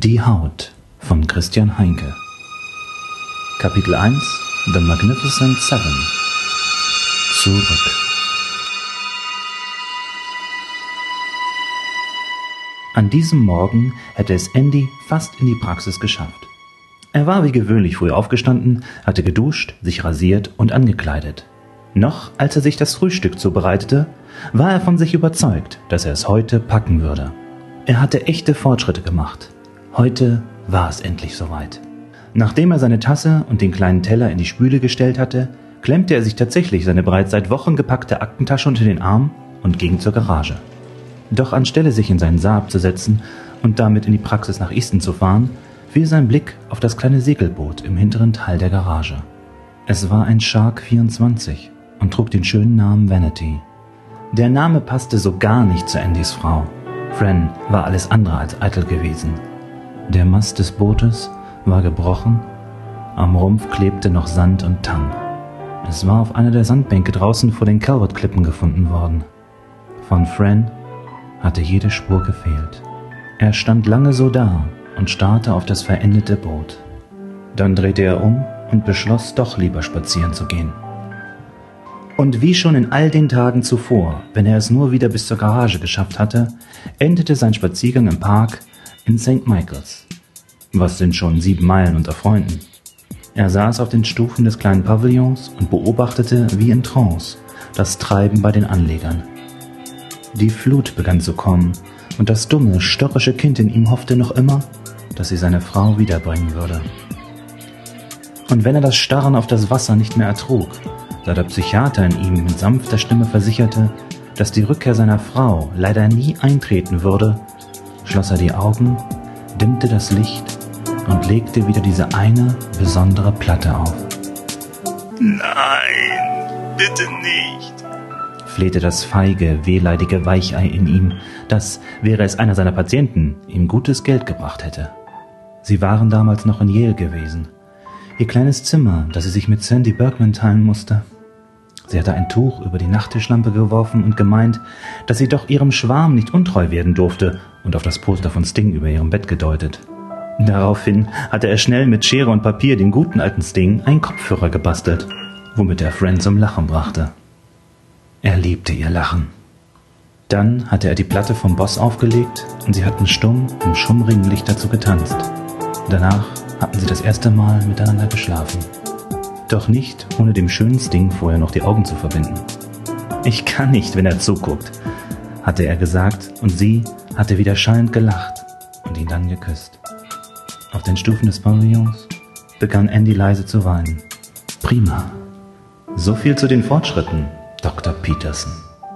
Die Haut von Christian Heinke. Kapitel 1: The Magnificent Seven. Zurück. An diesem Morgen hätte es Andy fast in die Praxis geschafft. Er war wie gewöhnlich früh aufgestanden, hatte geduscht, sich rasiert und angekleidet. Noch als er sich das Frühstück zubereitete, war er von sich überzeugt, dass er es heute packen würde. Er hatte echte Fortschritte gemacht. Heute war es endlich soweit. Nachdem er seine Tasse und den kleinen Teller in die Spüle gestellt hatte, klemmte er sich tatsächlich seine bereits seit Wochen gepackte Aktentasche unter den Arm und ging zur Garage. Doch anstelle sich in seinen Saab zu setzen und damit in die Praxis nach Easton zu fahren, fiel sein Blick auf das kleine Segelboot im hinteren Teil der Garage. Es war ein Shark 24 und trug den schönen Namen Vanity. Der Name passte so gar nicht zu Andys Frau. Fran war alles andere als eitel gewesen. Der Mast des Bootes war gebrochen, am Rumpf klebte noch Sand und Tang. Es war auf einer der Sandbänke draußen vor den Calvert-Klippen gefunden worden. Von Fran hatte jede Spur gefehlt. Er stand lange so da und starrte auf das verendete Boot. Dann drehte er um und beschloss, doch lieber spazieren zu gehen. Und wie schon in all den Tagen zuvor, wenn er es nur wieder bis zur Garage geschafft hatte, endete sein Spaziergang im Park in St. Michaels. Was sind schon 7 Meilen unter Freunden? Er saß auf den Stufen des kleinen Pavillons und beobachtete wie in Trance das Treiben bei den Anlegern. Die Flut begann zu kommen, und das dumme, störrische Kind in ihm hoffte noch immer, dass sie seine Frau wiederbringen würde. Und wenn er das Starren auf das Wasser nicht mehr ertrug, da der Psychiater in ihm mit sanfter Stimme versicherte, dass die Rückkehr seiner Frau leider nie eintreten würde, schloss er die Augen, dimmte das Licht und legte wieder diese eine besondere Platte auf. Nein, bitte nicht, flehte das feige, wehleidige Weichei in ihm, das, wäre es einer seiner Patienten, ihm gutes Geld gebracht hätte. Sie waren damals noch in Yale gewesen. Ihr kleines Zimmer, das sie sich mit Sandy Bergman teilen musste. Sie hatte ein Tuch über die Nachttischlampe geworfen und gemeint, dass sie doch ihrem Schwarm nicht untreu werden durfte, und auf das Poster von Sting über ihrem Bett gedeutet. Daraufhin hatte er schnell mit Schere und Papier dem guten alten Sting einen Kopfhörer gebastelt, womit er Fran zum Lachen brachte. Er liebte ihr Lachen. Dann hatte er die Platte vom Boss aufgelegt und sie hatten stumm im schummrigen Licht dazu getanzt. Danach hatten sie das erste Mal miteinander geschlafen. Doch nicht, ohne dem schönen Sting vorher noch die Augen zu verbinden. »Ich kann nicht, wenn er zuguckt«, hatte er gesagt, und sie hatte wieder schallend gelacht und ihn dann geküsst. Auf den Stufen des Pavillons begann Andy leise zu weinen. Prima. So viel zu den Fortschritten, Dr. Peterson.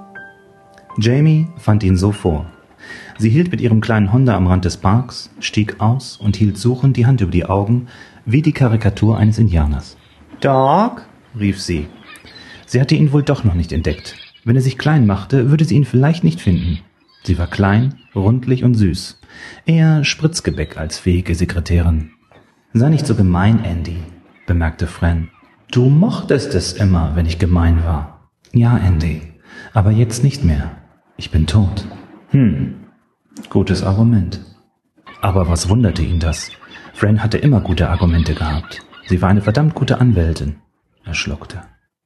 Jamie fand ihn so vor. Sie hielt mit ihrem kleinen Honda am Rand des Parks, stieg aus und hielt suchend die Hand über die Augen, wie die Karikatur eines Indianers. »Doc«, rief sie. Sie hatte ihn wohl doch noch nicht entdeckt. Wenn er sich klein machte, würde sie ihn vielleicht nicht finden. Sie war klein, rundlich und süß. Eher Spritzgebäck als fähige Sekretärin. »Sei nicht so gemein, Andy«, bemerkte Fran. »Du mochtest es immer, wenn ich gemein war.« »Ja, Andy, aber jetzt nicht mehr. Ich bin tot.« Gutes Argument. Aber was wunderte ihn das? Fran hatte immer gute Argumente gehabt. Sie war eine verdammt gute Anwältin. Er schluckte.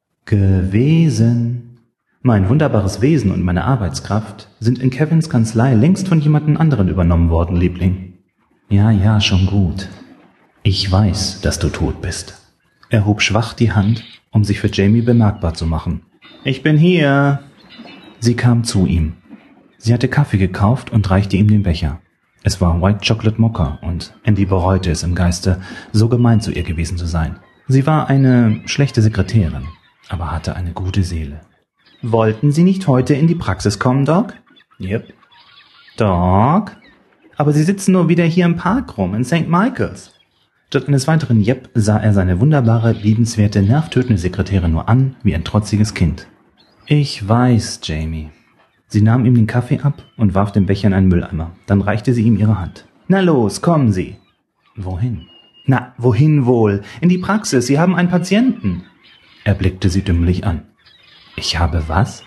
»Gewesen. Mein wunderbares Wesen und meine Arbeitskraft sind in Kevins Kanzlei längst von jemand anderen übernommen worden, Liebling.« »Ja, schon gut. Ich weiß, dass du tot bist.« Er hob schwach die Hand, um sich für Jamie bemerkbar zu machen. »Ich bin hier.« Sie kam zu ihm. Sie hatte Kaffee gekauft und reichte ihm den Becher. Es war White Chocolate Mocha und Andy bereute es im Geiste, so gemein zu ihr gewesen zu sein. Sie war eine schlechte Sekretärin, aber hatte eine gute Seele. »Wollten Sie nicht heute in die Praxis kommen, Doc?« »Yep.« »Doc? Aber Sie sitzen nur wieder hier im Park rum, in St. Michaels.« Statt eines weiteren Yep sah er seine wunderbare, liebenswerte, nervtötende Sekretärin nur an, wie ein trotziges Kind. »Ich weiß, Jamie.« Sie nahm ihm den Kaffee ab und warf den Becher in einen Mülleimer. Dann reichte sie ihm ihre Hand. »Na los, kommen Sie.« »Wohin?« »Na, wohin wohl? In die Praxis, Sie haben einen Patienten.« Er blickte sie dümmlich an. »Ich habe was?«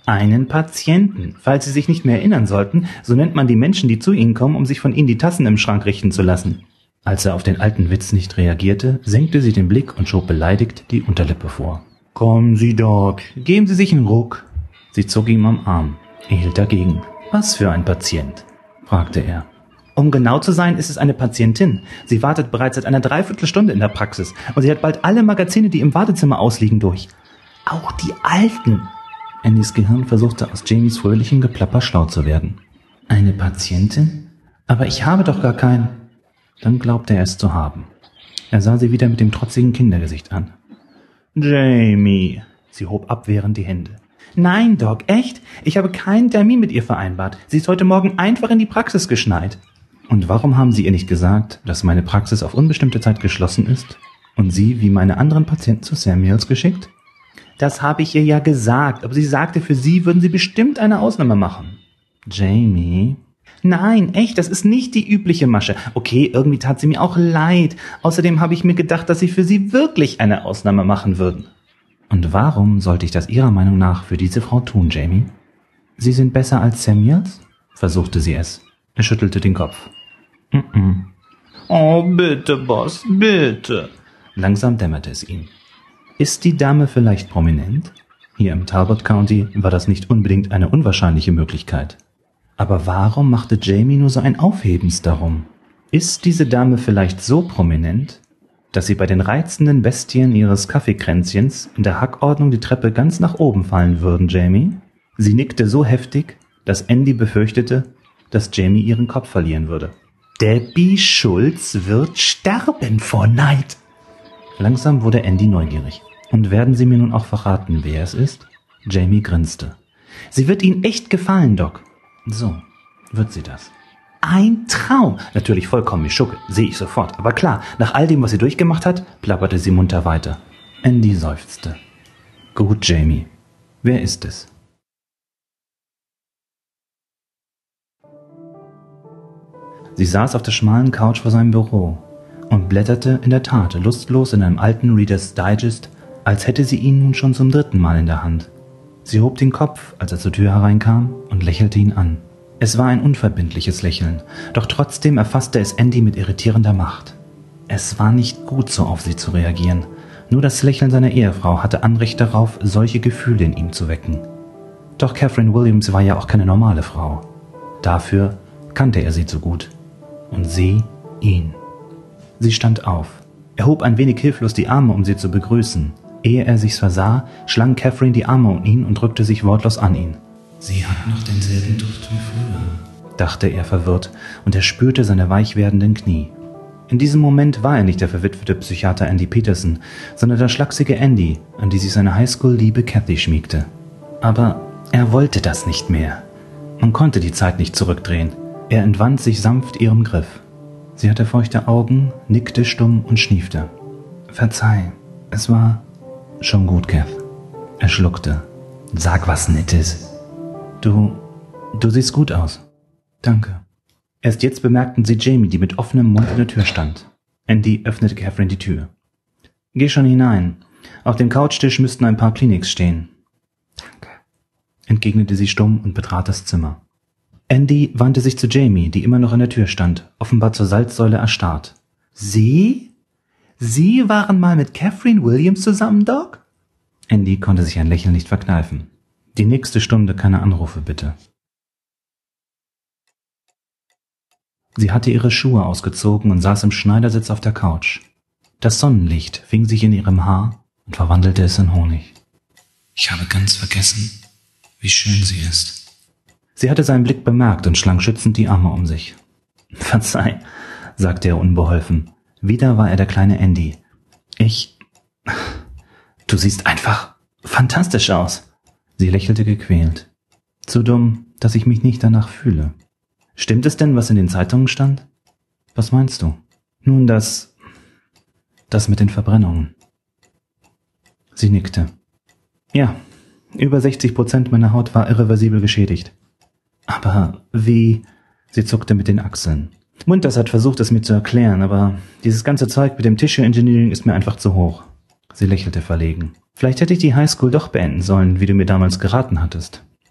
Einen Patienten. Falls Sie sich nicht mehr erinnern sollten, so nennt man die Menschen, die zu Ihnen kommen, um sich von Ihnen die Tassen im Schrank richten zu lassen. Als er auf den alten Witz nicht reagierte, senkte sie den Blick und schob beleidigt die Unterlippe vor. »Kommen Sie, Doc, geben Sie sich einen Ruck.« Sie zog ihm am Arm. Er hielt dagegen. »Was für ein Patient?« fragte er. »Um genau zu sein, ist es eine Patientin. Sie wartet bereits seit einer Dreiviertelstunde in der Praxis und sie hat bald alle Magazine, die im Wartezimmer ausliegen, durch. Auch die alten!« Andys Gehirn versuchte aus Jamies fröhlichem Geplapper schlau zu werden. »Eine Patientin? Aber ich habe doch gar keinen.« Dann glaubte er es zu haben. Er sah sie wieder mit dem trotzigen Kindergesicht an. »Jamie!« Sie hob abwehrend die Hände. »Nein, Doc, echt? Ich habe keinen Termin mit ihr vereinbart. Sie ist heute Morgen einfach in die Praxis geschneit.« »Und warum haben Sie ihr nicht gesagt, dass meine Praxis auf unbestimmte Zeit geschlossen ist und Sie wie meine anderen Patienten zu Samuels geschickt?« »Das habe ich ihr ja gesagt, aber sie sagte, für Sie würden Sie bestimmt eine Ausnahme machen.« »Jamie?« »Nein, echt, das ist nicht die übliche Masche. Okay, irgendwie tat sie mir auch leid. Außerdem habe ich mir gedacht, dass Sie für sie wirklich eine Ausnahme machen würden.« »Und warum sollte ich das Ihrer Meinung nach für diese Frau tun, Jamie?« »Sie sind besser als Samuels?« versuchte sie es. Er schüttelte den Kopf. »Oh, bitte, Boss, bitte.« Langsam dämmerte es ihm. »Ist die Dame vielleicht prominent?« Hier im Talbot County war das nicht unbedingt eine unwahrscheinliche Möglichkeit. Aber warum machte Jamie nur so ein Aufhebens darum? Ist diese Dame vielleicht so prominent, dass sie bei den reizenden Bestien ihres Kaffeekränzchens in der Hackordnung die Treppe ganz nach oben fallen würden, Jamie? Sie nickte so heftig, dass Andy befürchtete, dass Jamie ihren Kopf verlieren würde. »Debbie Schulz wird sterben vor Neid!« Langsam wurde Andy neugierig. »Und werden Sie mir nun auch verraten, wer es ist?« Jamie grinste. »Sie wird Ihnen echt gefallen, Doc.« »So, wird sie das?« »Ein Traum!« Natürlich vollkommen wie Schucke, sehe ich sofort. Aber klar, nach all dem, was sie durchgemacht hat, plapperte sie munter weiter. Andy seufzte. »Gut, Jamie. Wer ist es?« Sie saß auf der schmalen Couch vor seinem Büro und blätterte in der Tat lustlos in einem alten Reader's Digest, als hätte sie ihn nun schon zum 3. Mal in der Hand. Sie hob den Kopf, als er zur Tür hereinkam, und lächelte ihn an. Es war ein unverbindliches Lächeln, doch trotzdem erfasste es Andy mit irritierender Macht. Es war nicht gut, so auf sie zu reagieren. Nur das Lächeln seiner Ehefrau hatte Anrecht darauf, solche Gefühle in ihm zu wecken. Doch Catherine Williams war ja auch keine normale Frau. Dafür kannte er sie zu gut. Und sie ihn. Sie stand auf. Er hob ein wenig hilflos die Arme, um sie zu begrüßen. Ehe er sich's versah, schlang Catherine die Arme um ihn und drückte sich wortlos an ihn. »Sie hat noch denselben Duft wie früher«, dachte er verwirrt, und er spürte seine weich werdenden Knie. In diesem Moment war er nicht der verwitwete Psychiater Andy Peterson, sondern der schlachsige Andy, an die sich seine Highschool-Liebe Kathy schmiegte. Aber er wollte das nicht mehr. Man konnte die Zeit nicht zurückdrehen. Er entwand sich sanft ihrem Griff. Sie hatte feuchte Augen, nickte stumm und schniefte. »Verzeih, es war schon gut, Kath.« Er schluckte. »Sag was Nettes.« Du siehst gut aus.« »Danke.« Erst jetzt bemerkten sie Jamie, die mit offenem Mund in der Tür stand. Andy öffnete Catherine die Tür. »Geh schon hinein. Auf dem Couchtisch müssten ein paar Kleenex stehen.« »Danke«, entgegnete sie stumm und betrat das Zimmer. Andy wandte sich zu Jamie, die immer noch an der Tür stand, offenbar zur Salzsäule erstarrt. »Sie? Sie waren mal mit Catherine Williams zusammen, Doc?« Andy konnte sich ein Lächeln nicht verkneifen. »Die nächste Stunde keine Anrufe, bitte.« Sie hatte ihre Schuhe ausgezogen und saß im Schneidersitz auf der Couch. Das Sonnenlicht fing sich in ihrem Haar und verwandelte es in Honig. »Ich habe ganz vergessen, wie schön sie ist.« Sie hatte seinen Blick bemerkt und schlang schützend die Arme um sich. »Verzeih«, sagte er unbeholfen. Wieder war er der kleine Andy. Du siehst einfach fantastisch aus.« Sie lächelte gequält. »Zu dumm, dass ich mich nicht danach fühle.« »Stimmt es denn, was in den Zeitungen stand?« »Was meinst du?« »Nun, das mit den Verbrennungen.« Sie nickte. »Ja, über 60% meiner Haut war irreversibel geschädigt.« »Aber wie?« Sie zuckte mit den Achseln. »Munters hat versucht, es mir zu erklären, aber dieses ganze Zeug mit dem Tissue Engineering ist mir einfach zu hoch.« Sie lächelte verlegen. »Vielleicht hätte ich die Highschool doch beenden sollen, wie du mir damals geraten hattest.«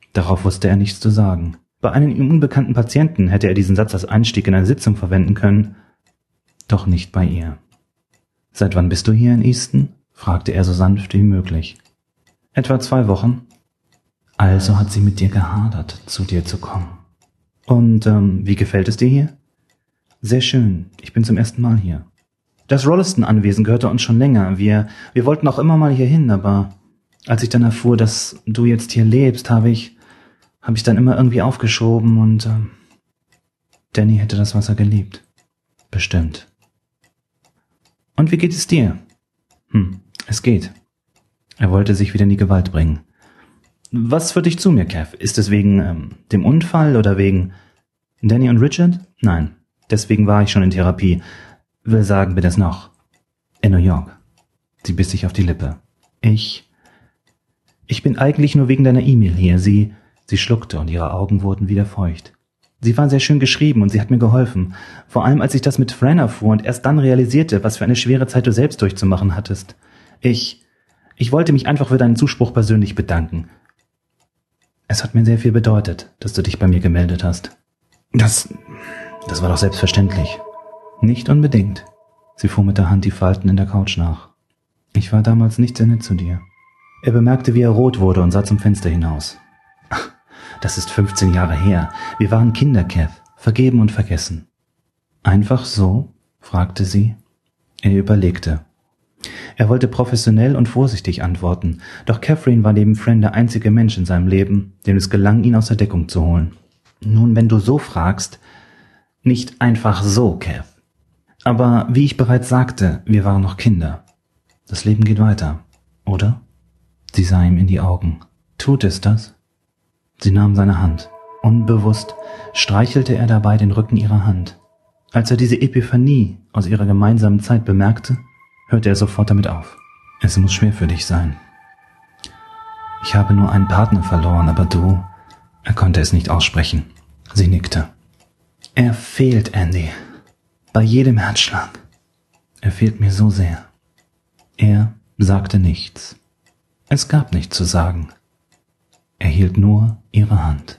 Darauf wusste er nichts zu sagen. Bei einem ihm unbekannten Patienten hätte er diesen Satz als Einstieg in eine Sitzung verwenden können, doch nicht bei ihr. »Seit wann bist du hier in Easton?« fragte er so sanft wie möglich. »Etwa 2 Wochen.« »Also hat sie mit dir gehadert, zu dir zu kommen. Und wie gefällt es dir hier?« »Sehr schön. Ich bin zum ersten Mal hier. Das Rolleston-Anwesen gehörte uns schon länger. Wir wollten auch immer mal hier hin, aber als ich dann erfuhr, dass du jetzt hier lebst, habe ich dann immer irgendwie aufgeschoben und Danny hätte das Wasser geliebt. Bestimmt. Und wie geht es dir?« Es geht. Er wollte sich wieder in die Gewalt bringen. »Was führt dich zu mir, Kev? Ist es wegen dem Unfall oder wegen Danny und Richard?« »Nein, deswegen war ich schon in Therapie. Will sagen, bin es noch. In New York.« Sie biss sich auf die Lippe. Ich bin eigentlich nur wegen deiner E-Mail hier. Sie schluckte und ihre Augen wurden wieder feucht. Sie war sehr schön geschrieben und sie hat mir geholfen. Vor allem, als ich das mit Fran erfuhr und erst dann realisierte, was für eine schwere Zeit du selbst durchzumachen hattest. Ich wollte mich einfach für deinen Zuspruch persönlich bedanken. Es hat mir sehr viel bedeutet, dass du dich bei mir gemeldet hast. Das war doch selbstverständlich. Nicht unbedingt. Sie fuhr mit der Hand die Falten in der Couch nach. Ich war damals nicht sehr nett zu dir. Er bemerkte, wie er rot wurde und sah zum Fenster hinaus. Ach, das ist 15 Jahre her. Wir waren Kinder, Kev, vergeben und vergessen. Einfach so? Fragte sie. Er überlegte. Er wollte professionell und vorsichtig antworten, doch Catherine war neben Fran der einzige Mensch in seinem Leben, dem es gelang, ihn aus der Deckung zu holen. Nun, wenn du so fragst, nicht einfach so, Kev. Aber wie ich bereits sagte, wir waren noch Kinder. Das Leben geht weiter, oder? Sie sah ihm in die Augen. Tut es das? Sie nahm seine Hand. Unbewusst streichelte er dabei den Rücken ihrer Hand. Als er diese Epiphanie aus ihrer gemeinsamen Zeit bemerkte, hörte er sofort damit auf. Es muss schwer für dich sein. Ich habe nur einen Partner verloren, aber du... Er konnte es nicht aussprechen. Sie nickte. Er fehlt, Andy. Bei jedem Herzschlag. Er fehlt mir so sehr. Er sagte nichts. Es gab nichts zu sagen. Er hielt nur ihre Hand.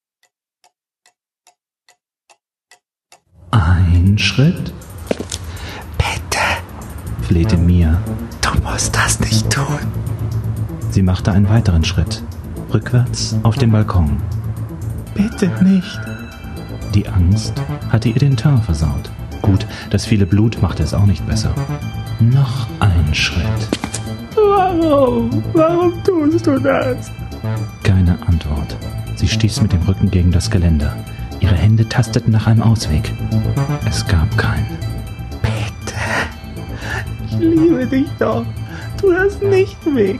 Ein Schritt. Bitte, Flehte Mia. du musst das nicht tun. Sie machte einen weiteren Schritt. Rückwärts auf den Balkon. Bitte nicht. Die Angst hatte ihr den Teint versaut. Gut, das viele Blut machte es auch nicht besser. Noch ein Schritt. Warum? Warum tust du das? Keine Antwort. Sie stieß mit dem Rücken gegen das Geländer. Ihre Hände tasteten nach einem Ausweg. Es gab keinen. Bitte. Ich liebe dich doch. Tu das nicht weg.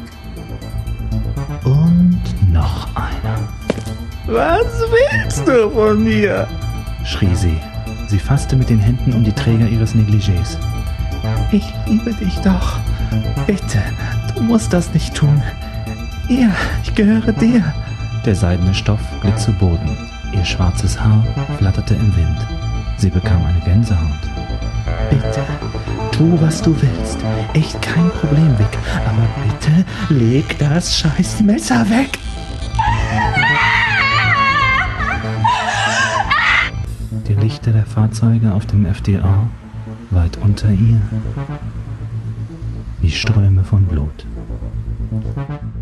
Und noch einer. Was willst du von mir? Schrie sie. Sie fasste mit den Händen um die Träger ihres Negligés. Ich liebe dich doch. Bitte, du musst das nicht tun. Ja, ich gehöre dir. Der seidene Stoff glitt zu Boden. Ihr schwarzes Haar flatterte im Wind. Sie bekam eine Gänsehaut. Bitte, tu, was du willst. Echt kein Problem, Vic. Aber bitte, leg das scheiß Messer weg. Die Lichter der Fahrzeuge auf dem FDA, weit unter ihr, wie Ströme von Blut.